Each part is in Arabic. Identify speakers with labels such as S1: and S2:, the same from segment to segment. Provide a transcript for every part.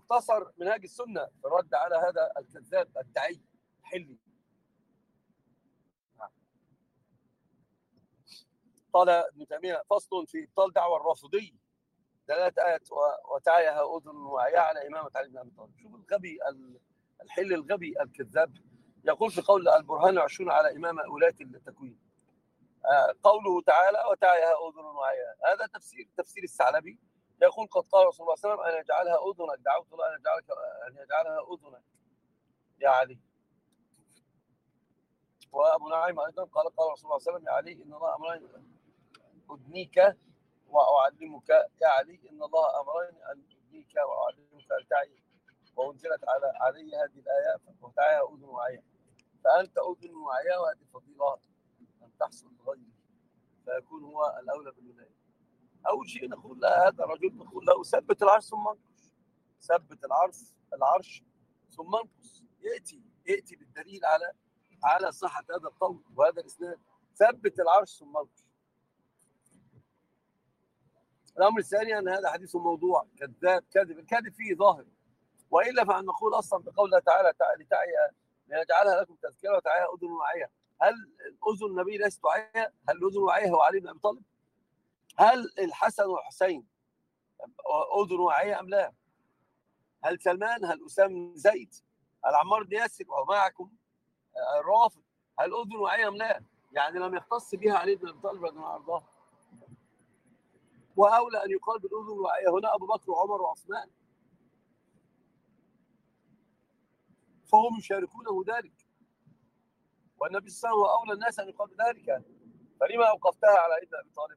S1: مختصر منهاج السنة في الرد على هذا الكذاب الدعي الحلي. قال ابن تيمية: فصل في إبطال دعوى الرافضي، دلالة آية وتعيها أذن واعية على إمامة علي بن أبي طالب. شوف الغبي الحل الغبي الكذاب، يقول في قول البرهان 20 على إمامة ولاة التكوين، قوله تعالى وتعيها أذن واعية، هذا تفسير الثعلبي. يقول: قد قال رسول الله صلى الله عليه وسلم: أن يجعلها أذنك، دعوت الله أن يجعلها أذنك يا علي. وأبو نعيم أيضا قال: قال رسول الله صلى الله عليه وسلم: يا علي إن الله أمرني أدنيك وأعلمك، يا علي إن الله أمرني أن أدنيك وأعلمك أن تعي. وأنزلت علي هذه الآية: وتعيها أذن واعية. فأنت أذن واعية، وهذه فضيلة أن تحصل لغيرك فيكون هو الأولى بالولاية. أول شيء نقول له هذا الرجل، نقول له: ثبت العرش ثم انقش، ثبت العرش ثم انقش. ائتي بالدليل على صحة هذا القول وهذا الإسناد. ثبت العرش ثم انقش. الأمر الثاني أن هذا حديث موضوع كذاب كاذب، الكاذب فيه ظاهر، وإلا فأن نقول أصلا بقوله تعالى: لتعي لنجعلها لكم تذكرة وتعيها أذن واعية. هل أذن النبي ليست واعية؟ هل الأذن واعية هو علي بن أبي طالب؟ هل الحسن والحسين أذن واعية أم لا؟ هل سلمان؟ هل أسامة بن زيد؟ هل عمار بن ياسر ومعكم الرافض؟ هل أذن واعية أم لا؟ يعني لم يختص بها علي بن أبي طالب رضي الله عنه. وأولى أن يقال بالأذن الواعية هنا أبو بكر وعمر وعثمان، فهم يشاركونه ذلك، والنبي صلى الله عليه وسلم هو أولى الناس أن يقال بذلك، فلما أوقفتها على ابن أبي طالب؟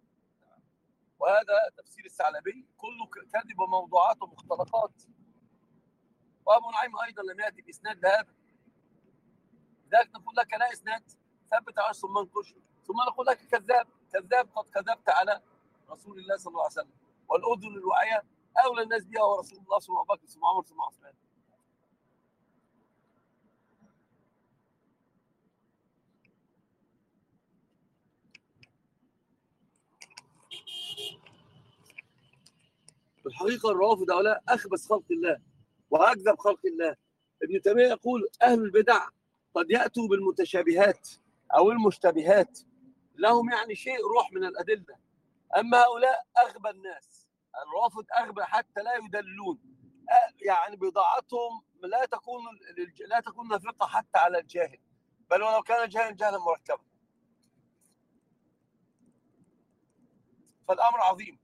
S1: وهذا تفسير الثعلبي كله كذب وموضوعات ومختلقات. وأبو نعيم أيضا لم يأتي بإسناد لهذا، لذلك نقول لك لا إسناد، ثبت عرش ثم انقش، ثم نقول لك كذاب قد كذبت على رسول الله صلى الله عليه وسلم. والأذن الواعية أولى الناس بها هو رسول الله ثم أبو بكر ثم عمر ثم عثمان. في الحقيقة الروافض هؤلاء أخبث خلق الله وأكذب خلق الله. ابن تيمية يقول: أهل البدع قد يأتوا بالمتشابهات أو المشتبهات، لهم يعني شيء روح من الأدلة، أما هؤلاء أغبى الناس. الروافض أغبى حتى لا يدلون، يعني بضاعتهم لا تكون نافقة حتى على الجاهل، بل ولو كان جهلا مركبا. فالأمر عظيم.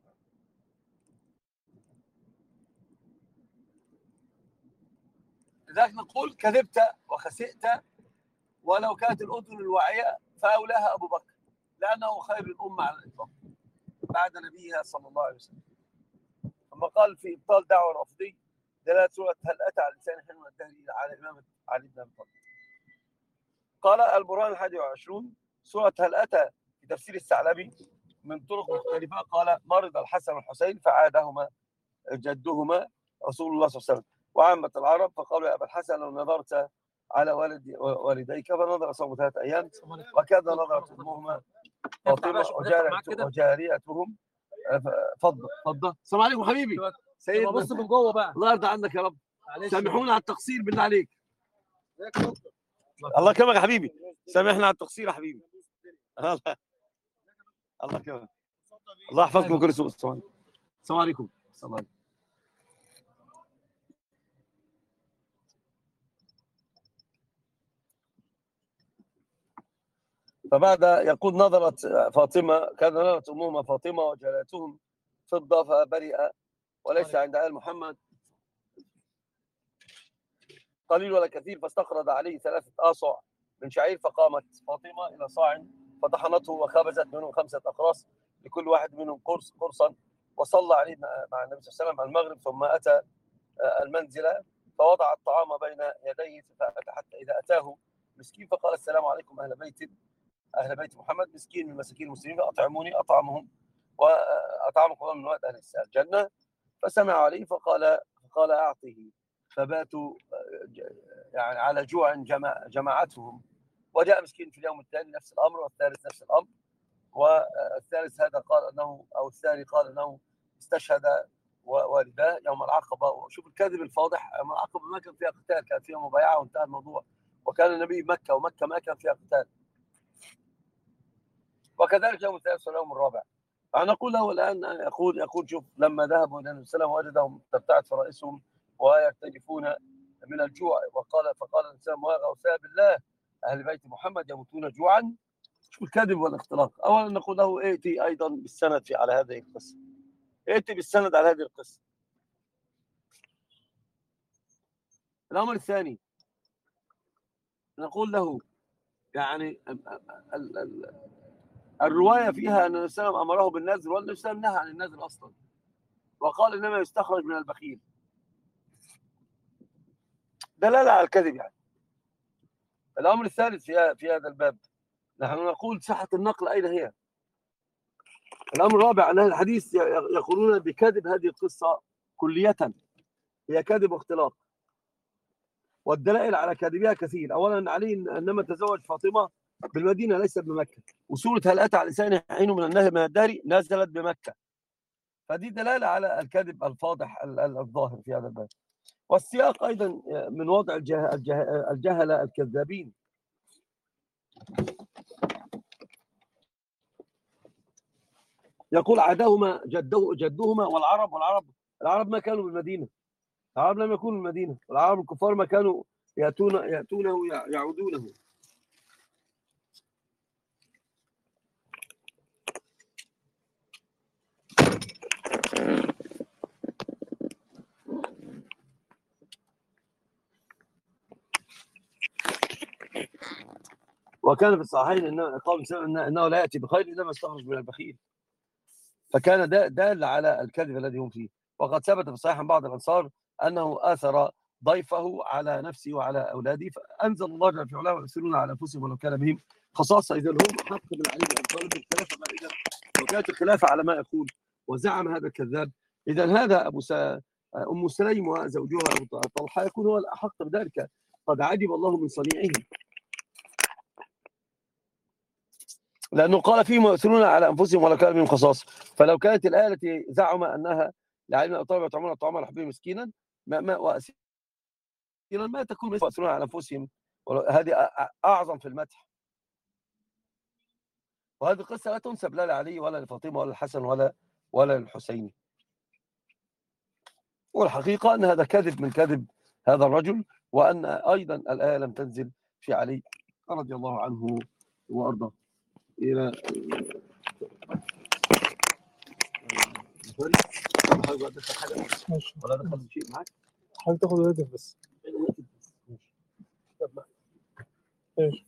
S1: لذلك نقول: كذبت وخسئت، ولو كانت الأذن الواعية فأولاها أبو بكر، لأنه خير الأمة على الإطلاق بعد نبيها صلى الله عليه وسلم. ثم قال في إبطال دعوى الرافضي دلالة سورة: هل أتى على لسان حين من الدهر على إمامة علي بن أبي طالب. قال البرهان 21 سورة هل أتى في تفسير الثعلبي من طرق مختلفة. قال: مرض الحسن والحسين فعادهما جدهما رسول الله صلى الله عليه وسلم وعامة العرب، فقالوا: يا أبا الحسن لو نظرت على والديك، فنظر صوم 3 أيام، وكذا نظرت أمهما فاطمة وجاريتهم. فضل. السلام عليكم حبيبي سيدنا.
S2: بص من جوه بقى.
S1: الله يرضى عنك يا رب. سامحونا على التقصير بالله عليك. الله يكرمك يا حبيبي، سامحنا على التقصير يا حبيبي. الله يكرمك، الله يحفظكم كل سوء. السلام عليكم. السلام عليكم. فبعد يقول: نظرت فاطمة، كان نظرت أمهما فاطمة وجاريتهم فضة فبرئ، وليس عند آل محمد قليل ولا كثير، فاستقرض عليه 3 آصع من شعير، فقامت فاطمة إلى صاع فطحنته وخبزت منهم 5 أقراص لكل واحد منهم قرصا، وصلى عليه مع النبي صلى الله عليه وسلم المغرب، ثم أتى المنزل فوضع الطعام بين يديه، حتى إذا أتاه مسكين فقال: السلام عليكم أهل بيت محمد، مسكين من مساكين المسلمين، أطعموني أطعمهم وأطعمكم الله من وقت أهل الجنة. فسمع عليه فقال أعطه، فباتوا يعني على جوع جماعتهم. وجاء مسكين في اليوم الثاني نفس الأمر، والثالث نفس الأمر، والثالث هذا قال أنه، أو الثاني قال أنه استشهد ووالداه يوم العقبة. وشوف الكذب الفاضح، يوم العقبة ما كان فيها قتال، كان فيها مبايعة وانتهى الموضوع. وكان النبي مكة، ومكة ما كان فيها قتال. وكذلك يوم الثالث واليوم الرابع. فنقول له الآن، يقول شوف لما ذهبوا إلى النبي صلى الله عليه وسلم وجدهم ترتعد فرائسهم ويرتجفون من الجوع، فقال النبي صلى الله عليه وسلم وغوثاء بالله أهل بيت محمد يموتون جوعا. شوف الكذب والاختلاق. أولا نقول له ائتي أيضا بالسند على هذه القصة، ائتي بالسند على هذه القصة. الأمر الثاني نقول له يعني الرواية فيها أن النبي صلى الله عليه وسلم أمره بالنذر، والنبي صلى الله عليه وسلم نهى عن النذر أصلا، وقال إنما يستخرج من البخيل. دلالة على الكذب يعني. الأمر الثالث في هذا الباب، نحن نقول صحة النقل أين هي؟ الأمر الرابع أن الحديث يقولون بكذب هذه القصة كلية، هي كذب واختلاق، والدلائل على كذبها كثير. أولا علي إنما تزوج فاطمة بالمدينة ليس بمكة، وسورة هل أتى على لسان حين من الدهر نزلت بمكة، فدي دلالة على الكذب الفاضح الظاهر في هذا الباب. والسياق أيضا من وضع الجهلة الكذابين. يقول عادهما جدهما، والعرب ما كانوا بالمدينة، العرب لم يكونوا بالمدينة، والعرب الكفار ما كانوا يأتونه يعودونه. وكان في الصحيحين انه قول انه لا ياتي بخير الا ما استخرج من البخيل، فكان دال على الكذب الذي هم فيه. وقد ثبت في الصحيح عن بعض الانصار انه اثر ضيفه على نفسه وعلى اولاده، فانزل الله جل في علاه ويؤثرون على انفسهم ولو كان بهم خصاصه. اذا هم حق من علي بن ابي طالب بالخلافه بعد، لو كانت الخلافه على ما يقول وزعم هذا الكذاب، اذا هذا ام سليم وزوجها ابو طلحه يكون هو الاحق بذلك. قد عجب الله من صنيعه، لأنه قال فيهم يؤثرون على أنفسهم ولا كان بهم خصاصة. فلو كانت الآية التي زعم أنها لعلم الطلبة يطعمون الطعام على حبه مسكينا وأسيرا ما تكون يؤثرون على أنفسهم، هذه أعظم في المدح. وهذه القصة لا تنسب لا لعلي ولا لفاطمة ولا الحسن ولا للحسين. والحقيقة أن هذا كذب من كذب هذا الرجل، وأن أيضا الآية لم تنزل في علي رضي الله عنه وأرضاه. إلى حاجة أدخل حاجة ماشي، ولا أدخل شيء معاك؟ حاول تاخد الهدف بس. ماشي.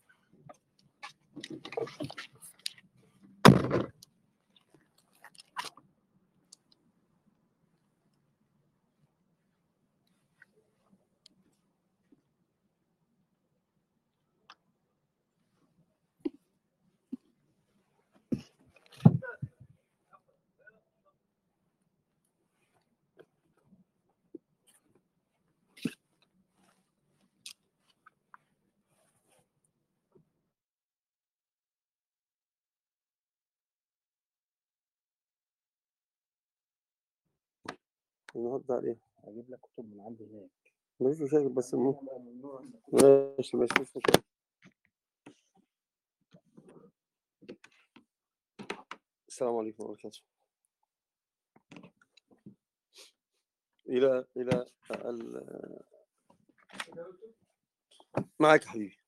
S1: النهارده عليه هجيب لك كتب من عندي هناك، مفيش مشاكل، بس ماشي مفيش مشاكل. السلام عليكم ورحمة الله وبركاته. إلى معك حبيبي.